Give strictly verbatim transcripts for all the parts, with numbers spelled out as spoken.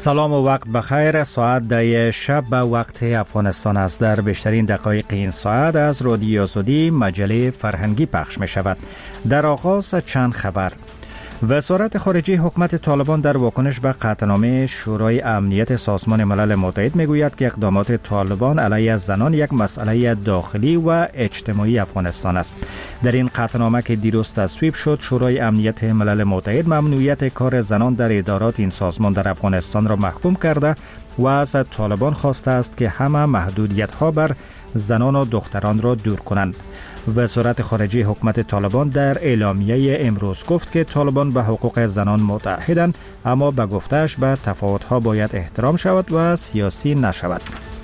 سلام و وقت بخیر. ساعت ده شب به وقت افغانستان است. در بیشترین دقایق این ساعت از رادیو آزادی مجله فرهنگی پخش می شود. در آغاز چند خبر. وزارت خارجه حکومت طالبان در واکنش به قطعنامه شورای امنیت سازمان ملل متحد می گوید که اقدامات طالبان علیه زنان یک مسئله داخلی و اجتماعی افغانستان است. در این قطعنامه که دیروز تصویب شد، شورای امنیت ملل متحد ممنوعیت کار زنان در ادارات این سازمان در افغانستان را محکوم کرده و از طالبان خواسته است که همه محدودیت ها بر زنان و دختران را دور کنند. وزارت خارجه حکومت طالبان در اعلامیه امروز گفت که طالبان به حقوق زنان متعهدند، اما به گفته‌اش به تفاوت‌ها باید احترام شود و سیاسی نشود.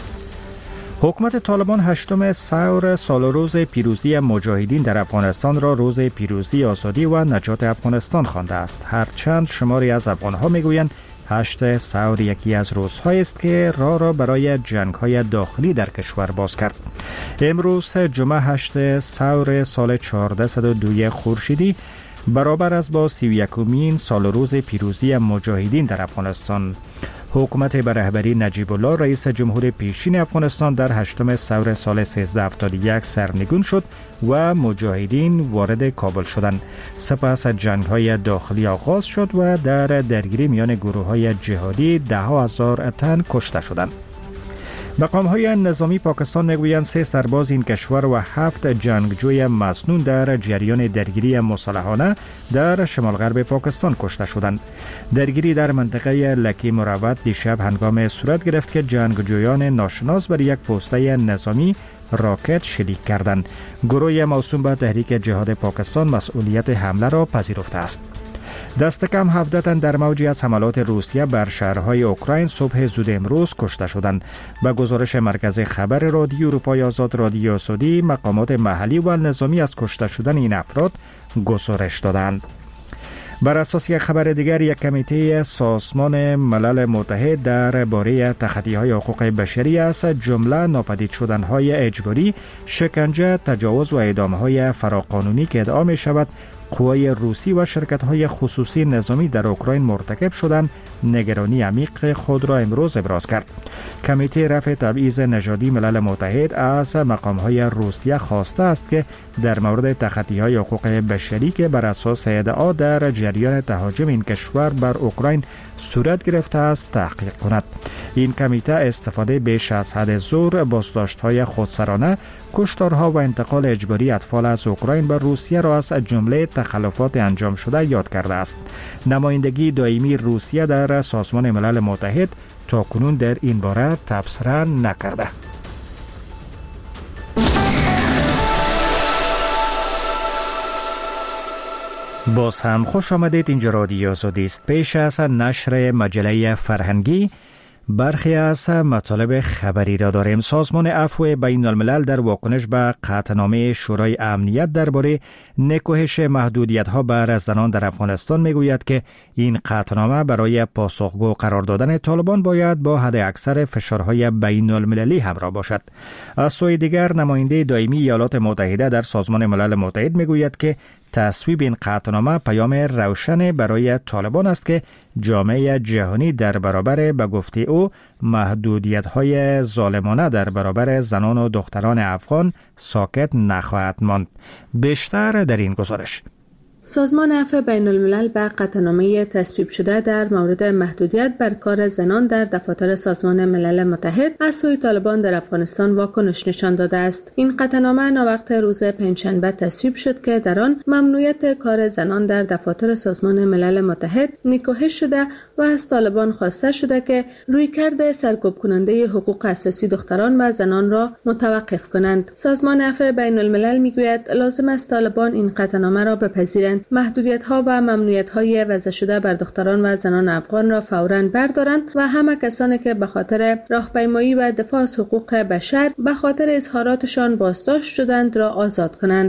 حکومت طالبان هشتم سور سال روز پیروزی مجاهدین در افغانستان را روز پیروزی آزادی و نجات افغانستان خوانده است. هرچند شماری از افغان‌ها می‌گویند هشت سور یکی از روزهایی است که راه را برای جنگ‌های داخلی در کشور باز کرد. امروز جمعه هشت سور سال چهارصد و دو خورشیدی برابر است با سی و یکمین سال روز پیروزی مجاهدین در افغانستان. حکومت به رهبری نجیب الله رئیس جمهور پیشین افغانستان در هشتم سور سال سیزده هفتاد و یک سرنگون شد و مجاهدین وارد کابل شدند. سپس جنگ‌های داخلی آغاز شد و در درگیری میان گروه‌های جهادی ده ها هزار تن کشته شدند. مقام‌های نظامی پاکستان میگویند سه سرباز این کشور و هفت جنگجوی مسنون در جریان درگیری مسلحانه در شمال غرب پاکستان کشته شدند. درگیری در منطقه لکی مروت دیشب هنگام صورت گرفت که جنگجویان ناشناس بر یک پوسته نظامی راکت شلیک کردند. گروه موسوم به تحریک جهاد پاکستان مسئولیت حمله را پذیرفته است. دست کم هفده تن در موجی از حملات روسیه بر شهرهای اوکراین صبح زود امروز کشته شدند. به گزارش مرکز خبر رادیو اروپای آزاد رادیو آزادی، مقامات محلی و نظامی از کشته شدن این افراد گزارش دادند. بر اساس یک خبر دیگر، یک کمیته سازمان ملل متحد درباره تخطی‌های حقوق بشری از جمله ناپدید شدن‌های اجباری، شکنجه، تجاوز و اعدام‌های فراقانونی که ادعا می‌شود قوای روسی و شرکت‌های خصوصی نظامی در اوکراین مرتکب شدند، نگرانی عمیق خود را امروز ابراز کرد. کمیته رفع تبعیض نژادی ملل متحد از مقام‌های روسیه خواسته است که در مورد تخطی‌های حقوق بشری که بر اساس ادعا در جریان تهاجم این کشور بر اوکراین صورت گرفته است تحقیق کند. این کمیته استفاده بیش از حد زور، بازداشت‌های خودسرانه، کشتارها و انتقال اجباری اطفال از اوکراین به روسیه را از جمله تخلفات انجام شده یاد کرده است. نمایندگی دائمی روسیه در سازمان ملل متحد تاکنون در این باره تبصره نکرده. باز هم خوش آمدید. اینجا رادیو آزادی است. پیش از نشر مجله فرهنگی برخی از مطالب خبری را داریم. سازمان عفو بین الملل در واکنش به قطعنامه شورای امنیت درباره نکوهش محدودیت‌ها بر زنان در افغانستان میگوید که این قطعنامه برای پاسخگو قرار دادن طالبان باید با حد اکثر فشارهای بین المللی همراه باشد. از سوی دیگر، نماینده دائمی ایالات متحده در سازمان ملل متحد میگوید که تصویب این قطعنامه پیام روشن برای طالبان است که جامعه جهانی در برابر به گفته او محدودیت‌های ظالمانه در برابر زنان و دختران افغان ساکت نخواهد ماند. بیشتر در این گزارش. سازمان عفو بین الملل به قطعنامه تصویب شده در مورد محدودیت بر کار زنان در دفاتر سازمان ملل متحد از سوی طالبان در افغانستان واکنش نشان داده است. این قطعنامه ناوقت روز پنجشنبه تصویب شد که در آن ممنوعیت کار زنان در دفاتر سازمان ملل متحد نکوهش شده و از طالبان خواسته شده که رویکرد سرکوب کننده حقوق اساسی دختران و زنان را متوقف کنند. سازمان عفو بین الملل میگوید لازم است طالبان این قطعنامه را بپذیرند، محدودیت‌ها و ممنوعیت‌های وضع شده بر دختران و زنان افغان را فوراً بردارند و همه کسانی که به خاطر راهپیمایی و دفاع از حقوق بشر به خاطر اظهاراتشان بازداشت شدند را آزاد کنند.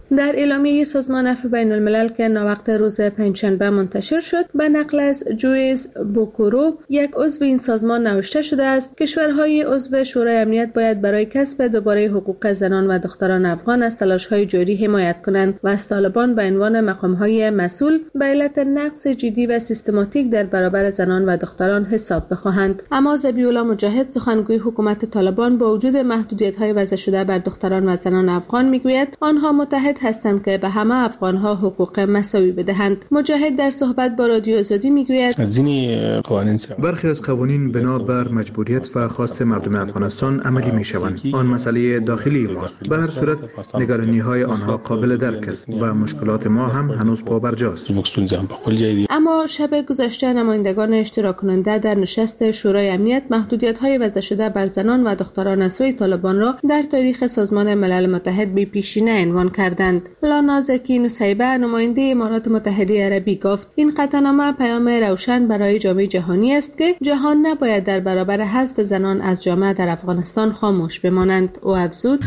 در اعلامیه سازمان عفو بین الملل که ناوقت روز پنجشنبه منتشر شد، به نقل از جویس بوکورو، یک عضو این سازمان، نوشته شده است کشورهای عضو شورای امنیت باید برای کسب دوباره حقوق زنان و دختران افغان از تلاش‌های جاری حمایت کنند و از طالبان به عنوان مقام‌های مسئول به علت نقض جدی و سیستماتیک در برابر زنان و دختران حساب بخواهند. اما ذبیح‌الله مجاهد، سخنگوی حکومت طالبان، با وجود محدودیت‌های وضع شده بر دختران و زنان افغان میگوید آنها متحد هستند که به همه افغان‌ها حقوق مساوی بدهند. مجاهد در صحبت با رادیو آزادی میگوید برخی از قوانین بنا بر مجبوریت و خواست مردم افغانستان عملی میشوند. آن مسئله داخلی ماست. به هر صورت نگرانی‌های آنها قابل درک است و مشکلات ما هم هنوز پابرجاست. اما شب گذشته نمایندگان اشتراک کننده در نشست شورای امنیت محدودیت‌های وضع شده بر زنان و دختران از سوی طالبان را در تاریخ سازمان ملل متحد بی پیشینه عنوان کردند. لانا زکی نصیبه، نماینده امارات متحده عربی، گفت این قطعنامه پیام روشن برای جامعه جهانی است که جهان نباید در برابر حذف زنان از جامعه در افغانستان خاموش بمانند. او افزود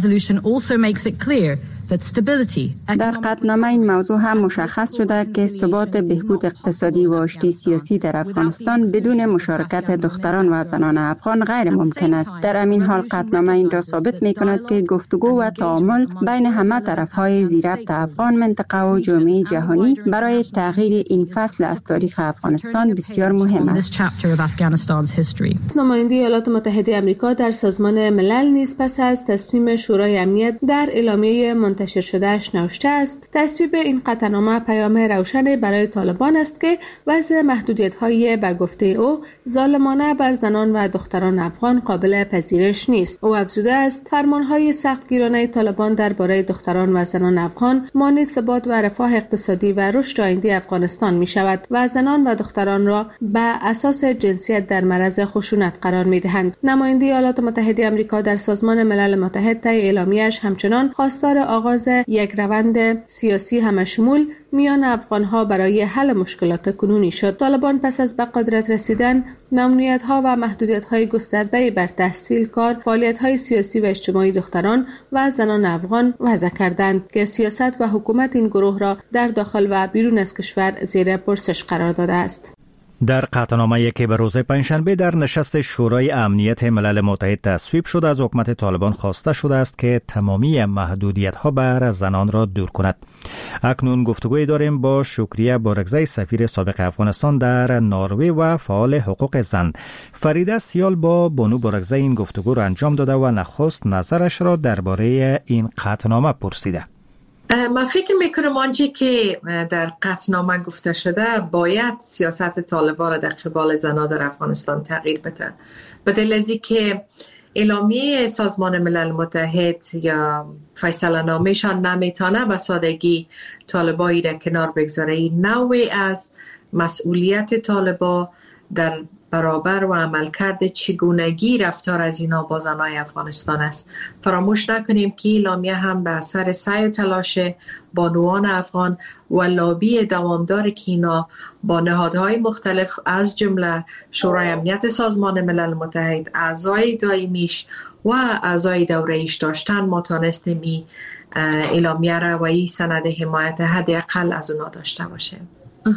در قطعنامه این موضوع هم مشخص شده که ثبات بهبود اقتصادی و آشتی سیاسی در افغانستان بدون مشارکت دختران و زنان افغان غیر ممکن است. در همین حال قطعنامه این را ثابت می کند که گفتگو و تعامل بین همه طرف‌های زیربط افغان، منطقه و جامعه جهانی برای تغییر این فصل از تاریخ افغانستان بسیار مهم است. نماینده ایالات متحده آمریکا در سازمان ملل نیز پس از تصمیم شورای امنیت در اعلامیه منتشر شدهش نوشته است تصویب این قطعنامه پیام روشنی برای طالبان است که وضع محدودیت‌های به گفته او ظالمانه بر زنان و دختران افغان قابل پذیرش نیست. او افزوده است فرمان‌های سختگیرانه طالبان درباره دختران و زنان افغان مانع ثبات و رفاه اقتصادی و رشد آینده افغانستان می‌شود و زنان و دختران را به اساس جنسیت در معرض خشونت قرار می‌دهند. نماینده ایالات متحده آمریکا در سازمان ملل متحد طی اعلامیه‌اش همچنان خواستار آغاز یک روند سیاسی همشمول میان افغان‌ها برای حل مشکلات کنونی شد. طالبان پس از به قدرت رسیدن ممنوعیت‌ها و محدودیت‌های گسترده بر تحصیل، کار، فعالیت‌های سیاسی و اجتماعی دختران و زنان افغان وضع کردند که سیاست و حکومت این گروه را در داخل و بیرون از کشور زیر پرسش قرار داده است. در قطعنامه‌ای که به روز پنجشنبه در نشست شورای امنیت ملل متحد تصویب شد، از حکومت طالبان خواسته شده است که تمامی محدودیت‌ها بر زنان را دور کند. اکنون گفتگوی داریم با شکریه بارگزی، سفیر سابق افغانستان در نروژ و فعال حقوق زن. فریده سیال با بانو بارگزی این گفتگو را انجام داده و نخست نظرش را درباره این قطعنامه پرسیده. من فکر میکنم آنچه که در قطعنامه گفته شده باید سیاست طالبان در قبال زنان در افغانستان تغییر بده، به دلیل از اینکه اعلامیه سازمان ملل متحد یا فیصله نامه‌شان نمیتونه به سادگی طالبایی را کنار بگذاره. نوعی از مسئولیت طالبان در برابر و عملکرد چگونگی رفتار از اینا با زنای افغانستان است. فراموش نکنیم که اعلامیه هم به اثر سعی و تلاش بانوان افغان و لابی دوامدار که اینا با نهادهای مختلف از جمله شورای امنیت سازمان ملل متحد، اعضای دائمیش و اعضای دوره‌ایش داشتن، ما تانستیم این اعلامیه را و این سند حمایت حداقل از اونا داشته باشیم.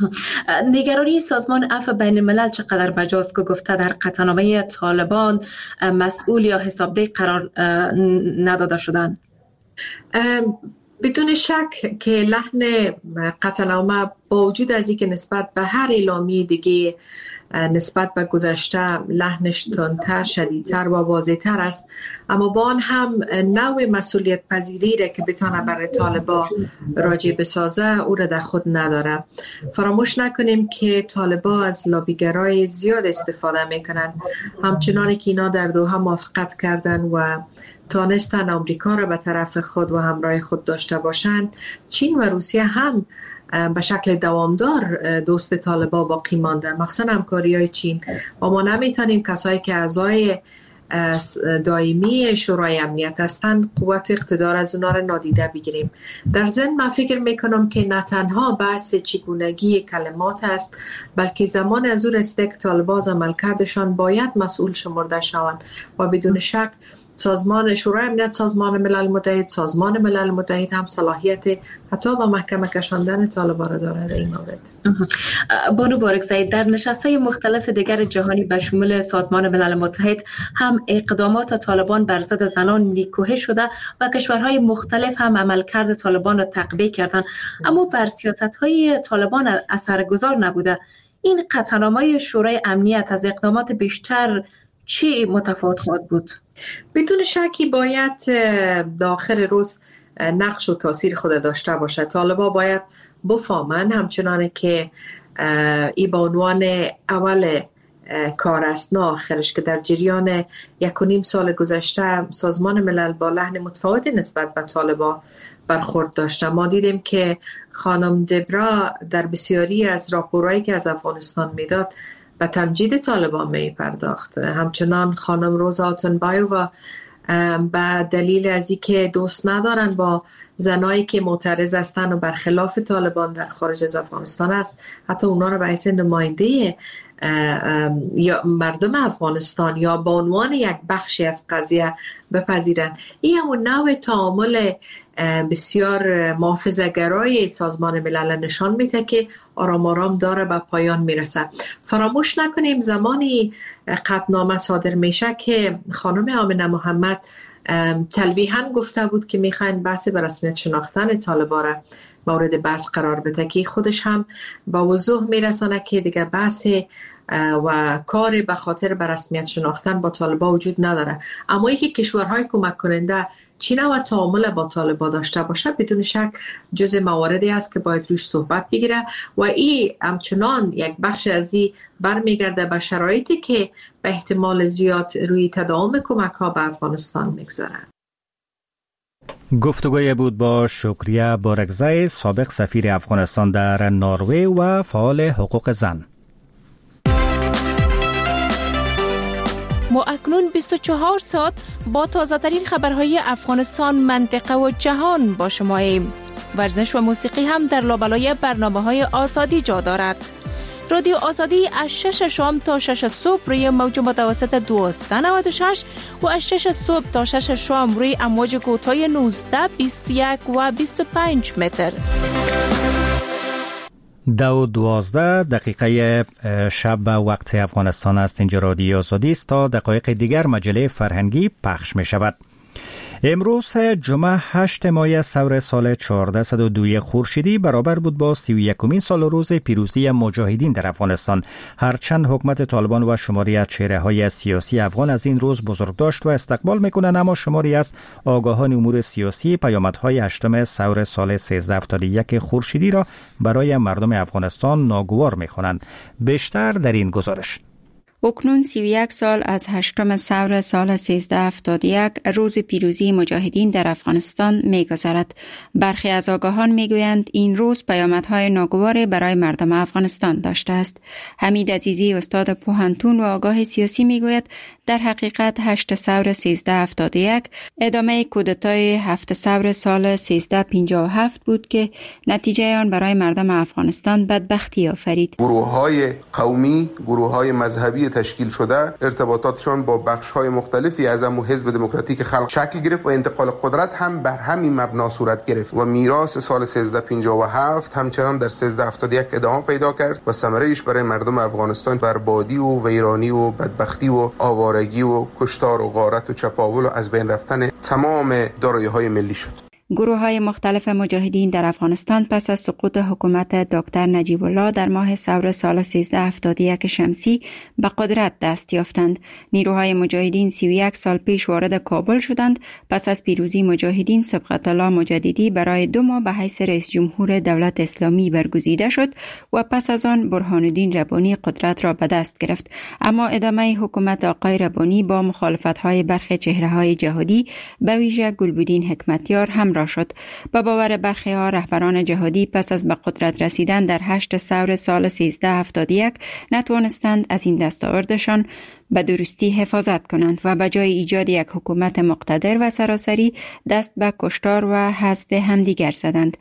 نگرانی سازمان عفو بین الملل چقدر بجاست که گفته در قطعنامه طالبان مسئول یا حسابدهی قرار نداده شدن؟ بدون شک که لحن قطعنامه با وجود از اینکه نسبت به هر اعلامیه دیگه نسبت به گذشته لحنش تندتر، شدیدتر و واضح‌تر است، اما با آن هم نوع مسئولیت پذیری را که بتانه برای طالبان راجع بسازه او را در خود نداره. فراموش نکنیم که طالبان از لابیگرای زیاد استفاده میکنن، همچنانی که اینا در دوحه موافقت کردن و تانستن آمریکا را به طرف خود و همراه خود داشته باشند. چین و روسیه هم به شکل دوامدار دوست طالبان باقی مانده، مخصوصا همکاری‌های چین، و ما نمیتونیم کسایی که اعضای دائمی شورای امنیت هستند قوت اقتدار از اونا را نادیده بگیریم. در ضمن من فکر میکنم که نه تنها بحث چگونگی کلمات است، بلکه زمان از او رسیده که طالبان عملکردشان باید مسئول شمرده شوند و بدون شک سازمان شورای امنیت سازمان ملل متحد، سازمان ملل متحد هم صلاحیت حتی با محکمه کشاندن طالبان را داره در این مورد. بانو بارکزئی، در نشست‌های مختلف دیگر جهانی به شمول سازمان ملل متحد هم اقدامات طالبان بر ضد زنان نیکوهی شده و کشورهای مختلف هم عملکرد طالبان را تقویه کردند، اما بر سیاست‌های طالبان اثرگذار نبوده. این قطعنامه شورای امنیت از اقدامات بیشتر چی متفاوت خواهد بود؟ بدون شکی باید داخل روز نقش و تاثیر خود داشته باشه. طالبان باید بفهمن همچنانه که ای به عنوان اول کار است نه آخرش که در جریان یک و نیم سال گذشته سازمان ملل با لحن متفاوت نسبت به طالبان برخورد داشته. ما دیدیم که خانم دبرا در بسیاری از راپورهایی که از افغانستان میداد به تمجید طالبان می پرداخت. همچنان خانم روزا آتونبایووا به دلیل از اینکه دوست ندارن با زنایی که معترض هستند و برخلاف طالبان در خارج از افغانستان است، حتی اونا رو به حیث نماینده یا مردم افغانستان یا به عنوان یک بخشی از قضیه بپذیرن. این همون نوع تعامل بسیار محافظه‌گرای سازمان ملل نشان میده که آرام آرام داره به پایان میرسه. فراموش نکنیم زمانی قطعنامه صادر میشه که خانم آمنه محمد تلویحاً گفته بود که میخواین بحث به رسمیت شناختن طالبان را مورد بحث قرار بده، که خودش هم با وضوح میرسانه که دیگه بحث و کار به خاطر به رسمیت شناختن با طالبان وجود نداره. اما اینکه کشورهای کمک کننده چین و تعامل با طالبان داشته باشه بدون شک جزء مواردی است که باید روش صحبت بگیره و این همچنان یک بخش از این برمیگرده به شرایطی که به احتمال زیاد روی تداوم کمک ها به افغانستان میگذارن. گفتگوی بود با شکریه بارکزئی، سابق سفیر افغانستان در نروژ و فعال حقوق زن. ما اکنون بیست و چهار ساعت با تازه ترین خبرهای افغانستان، منطقه و جهان با شماییم. ورزش و موسیقی هم در لابلای برنامه‌های آزادی جا دارد. رادیو آزادی از شش شام تا شش صبح روی موج متوسط دویست و نود و شش و از شش صبح تا شش شام روی امواج کوتاه نوزده، بیست و یک و بیست و پنج متر. دو دوازده دقیقه شب وقت افغانستان است. اینجا رادیو آزادی است. تا دقایق دیگر مجله فرهنگی پخش می شود. امروز جمعه هشت ماه سور سال چهارصد و دو خورشیدی برابر بود با سی و یکمین سال روز پیروزی مجاهدین در افغانستان. هرچند حکومت طالبان و شماری از چهره‌های سیاسی افغان از این روز بزرگداشت و استقبال میکنند، اما شماری از آگاهان امور سیاسی پیامدهای هشتم سور سال سیزده هفتاد و یک خورشیدی را برای مردم افغانستان ناگوار میخوانند. بیشتر در این گزارش. اکنون سی و یک سال از هشتم سور سال سیزده هفتاد و یک روز پیروزی مجاهدین در افغانستان می‌گذرد. برخی از آگاهان میگویند این روز پیامدهای ناگوار برای مردم افغانستان داشته است. حمید عزیزی، استاد پوهنتون و آگاه سیاسی، میگوید در حقیقت هشت سور سیزده هفتاد و یک ادامه کودتای هفت سور سال سیزده پنجاه و هفت بود که نتیجه آن برای مردم افغانستان بدبختی آفرید. گروه‌های قومی، گروه‌های مذهبی تشکیل شده ارتباطاتشان با بخش‌های مختلفی از همون حزب دموکراتیک خلق شکل گرفت و انتقال قدرت هم بر همین مبنا صورت گرفت و میراث سال سیزده پنجاه و هفت همچنان در سیزده هفتاد و یک ادامه پیدا کرد و ثمره‌اش برای مردم افغانستان بربادی و ویرانی و بدبختی و آوارگی و کشتار و غارت و چپاول و از بین رفتن تمام دارایی‌های ملی شد. گروه‌های مختلف مجاهدین در افغانستان پس از سقوط حکومت دکتر نجیب الله در ماه سور سال سیزده هفتاد و یک شمسی به قدرت دست یافتند. نیروهای مجاهدین سی و یک سال پیش وارد کابل شدند. پس از پیروزی مجاهدین سبقت الله مجددی برای دو ماه به حیث رئیس جمهور دولت اسلامی برگزیده شد و پس از آن برهان الدین ربانی قدرت را به دست گرفت. اما ادامه حکومت آقای ربانی با مخالفت‌های برخی چهره‌های جهادی به ویژه گلبدین حکمتیار هم شد. با باور برخی ها رهبران جهادی پس از به قدرت رسیدن در هشت سور سال سیزده هفتاد و یک نتوانستند از این دستاوردشان به درستی حفاظت کنند و به جای ایجاد یک حکومت مقتدر و سراسری دست به کشتار و حذف همدیگر زدند.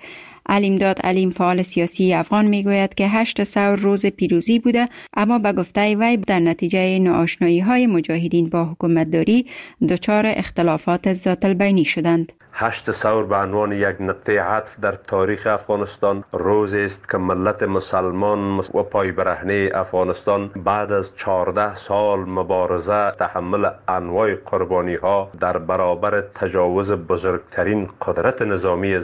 علیمداد علیم فعال سیاسی افغان میگوید که هشت ثور روز پیروزی بوده، اما به گفته وی در نتیجه ناآشنایی های مجاهدین با حکومتداری دچار اختلافات ذات البینی شدند. هشت ثور به عنوان یک نقطه عطف در تاریخ افغانستان روزی است که ملت مسلمان و پای برهنه افغانستان بعد از چهارده سال مبارزه تحمل انواع قربانی ها در برابر تجاوز بزرگترین قدرت نظامی